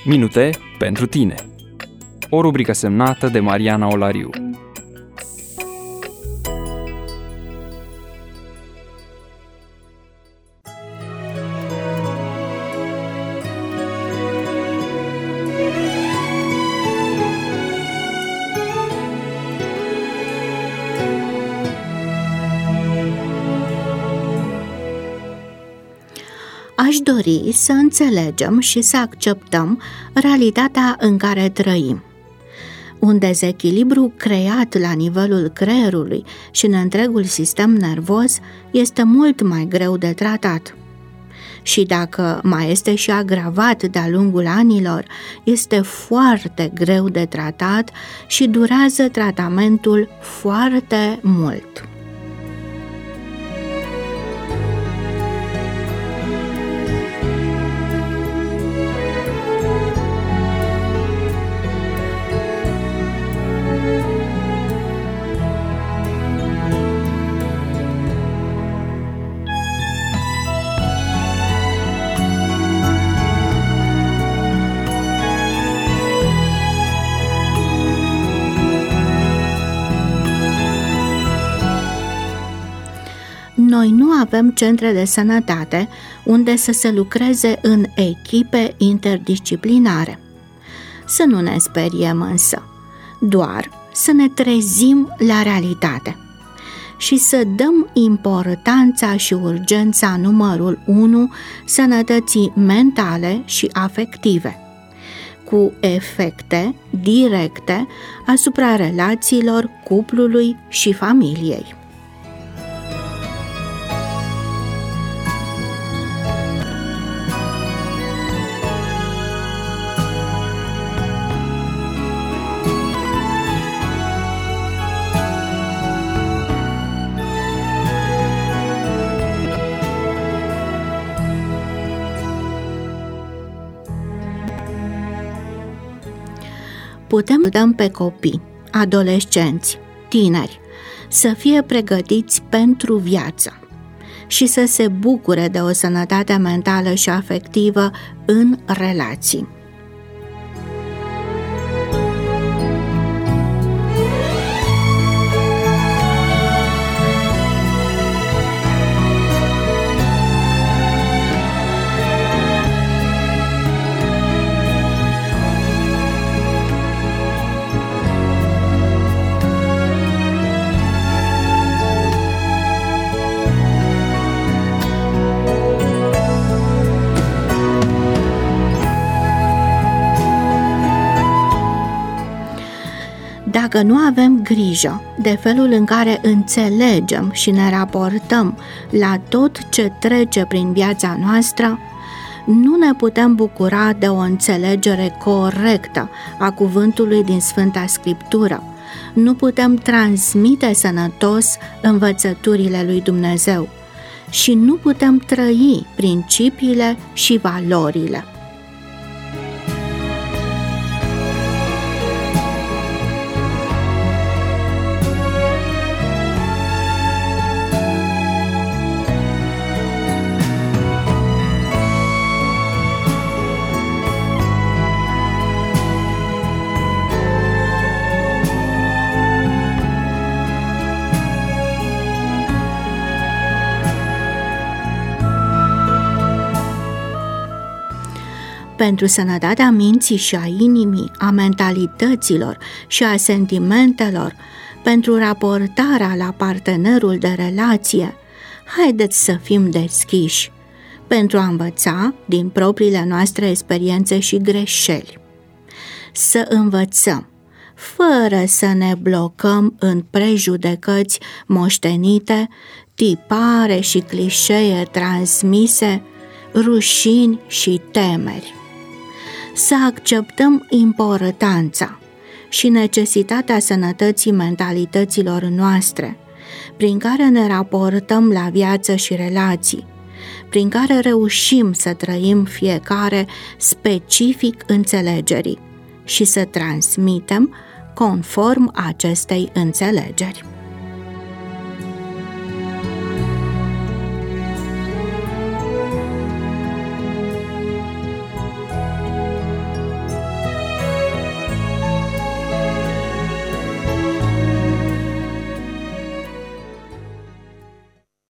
Minute pentru tine. O rubrică semnată de Mariana Olariu. Aș dori să înțelegem și să acceptăm realitatea în care trăim. Un dezechilibru creat la nivelul creierului și în întregul sistem nervos este mult mai greu de tratat. Și dacă mai este și agravat de-a lungul anilor, este foarte greu de tratat și durează tratamentul foarte mult. Noi nu avem centre de sănătate unde să se lucreze în echipe interdisciplinare. Să nu ne speriem însă, doar să ne trezim la realitate și să dăm importanța și urgența numărul 1 sănătății mentale și afective, cu efecte directe asupra relațiilor cuplului și familiei. Putem dăm pe copii, adolescenți, tineri, să fie pregătiți pentru viață și să se bucure de o sănătate mentală și afectivă în relații. Dacă nu avem grijă de felul în care înțelegem și ne raportăm la tot ce trece prin viața noastră, nu ne putem bucura de o înțelegere corectă a cuvântului din Sfânta Scriptură. Nu putem transmite sănătos învățăturile lui Dumnezeu și nu putem trăi principiile și valorile. Pentru sănătatea minții și a inimii, a mentalităților și a sentimentelor, pentru raportarea la partenerul de relație, haideți să fim deschiși pentru a învăța din propriile noastre experiențe și greșeli. Să învățăm, fără să ne blocăm în prejudecăți moștenite, tipare și clișee transmise, rușini și temeri. Să acceptăm importanța și necesitatea sănătății mentalităților noastre, prin care ne raportăm la viață și relații, prin care reușim să trăim fiecare specific înțelegerii și să transmitem conform acestei înțelegeri.